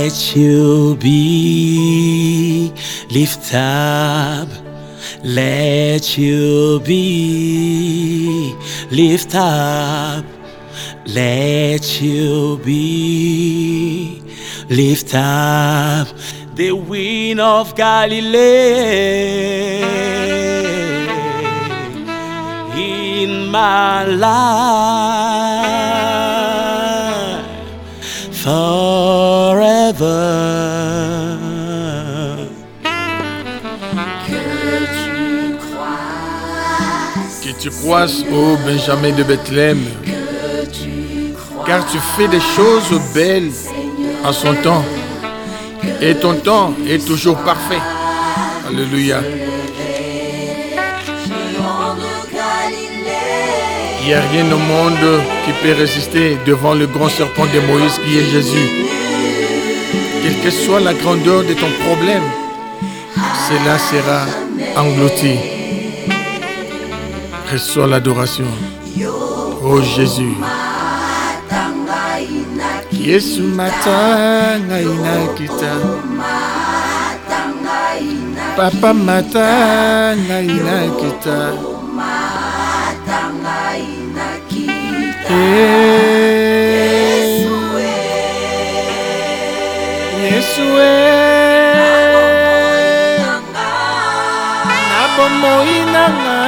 Let you be lift up. Let you be lift up. Let you be lift up. The wind of Galilee in my life forever. Que tu croisses, ô Benjamin de Bethléem, car tu fais des choses belles en son temps, et ton temps est toujours parfait. Alléluia. Il n'y a rien au monde qui peut résister devant le grand serpent de Moïse qui est Jésus. Quelle que soit la grandeur de ton problème, cela sera englouti. Reçois l'adoration. Oh Jésus. Yesu matanga inakita. Papa matanga inakita. Yesu nabomo inanga.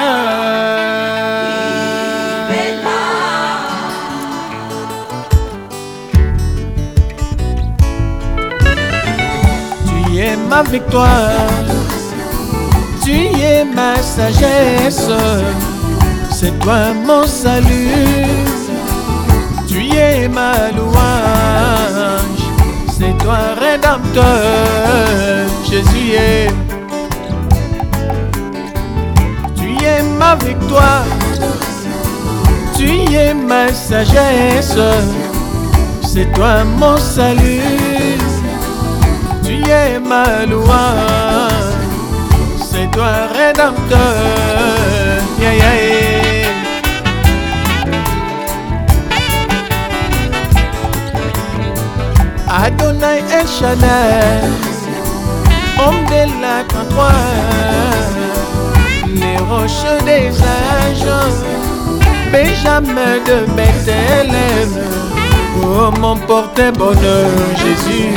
Tu es ma victoire, tu es ma sagesse, c'est toi mon salut, tu es ma louange, c'est toi rédempteur, Jésus est. Tu es ma victoire, tu es ma sagesse, c'est toi mon salut, tu es ma louange, c'est toi rédempteur. Yeah, yeah, yeah. Adonai El Shaddai, homme de la 33, les roches des âges, Benjamin de Bethléem, oh mon porte-bonheur Jésus.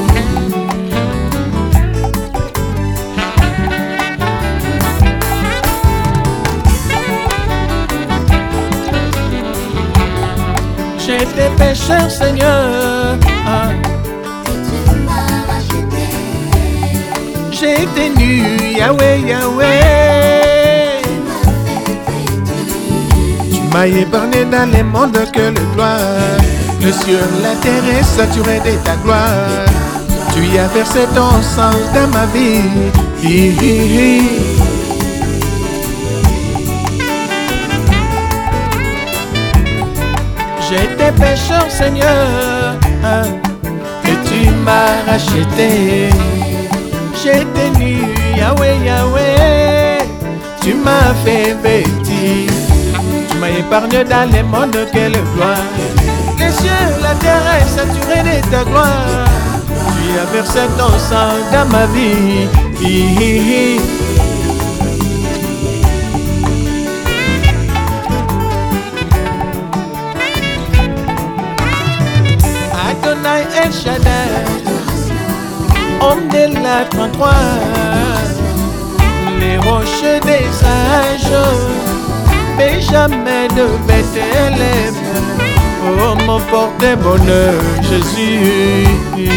J'étais pécheur, Seigneur, j'étais nu, Yahweh, Yahweh. Tu m'as épargné dans les mondes que le gloire. Le ciel, la terre est saturée de ta gloire. Tu y as versé ton sang dans ma vie. J'étais pécheur, Seigneur, et tu m'as racheté. J'étais nu, Yahweh, Yahweh, tu m'as fait vêtir. Tu m'as épargné dans les mondes, quelle gloire. Les cieux, la terre est saturée de ta gloire. Tu as versé ton sang dans ma vie. Adonai El Shaddai, homme de la 33, les roches des âges, Benjamin de Bethléem, oh mon porte-bonheur Jésus.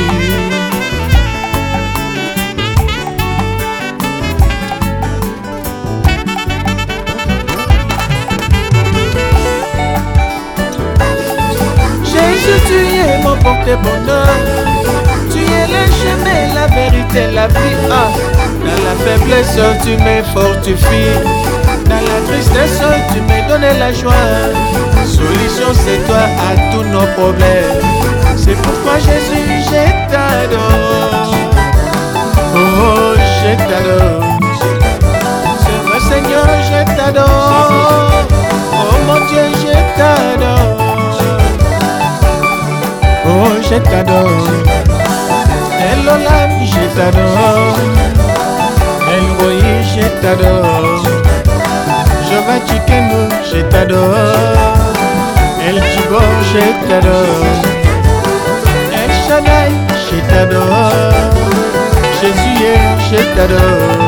Jésus, tu es mon porte-bonheur. Tu es le chemin, la vérité, la vie. Dans la faiblesse, tu me fortifies. Dans la tristesse, tu me donnes la joie. Solution, c'est toi à tous nos problèmes. C'est pourquoi Jésus, je t'adore. Oh, je t'adore. C'est vrai, Seigneur, je t'adore. Oh mon Dieu, je t'adore. Oh, je t'adore. Abraham, je t'adore. El Roi, je t'adore. Jehovah Tsidkenu, je t'adore. El Gibor, je t'adore. El Shaddai, je t'adore. Jésus, je t'adore.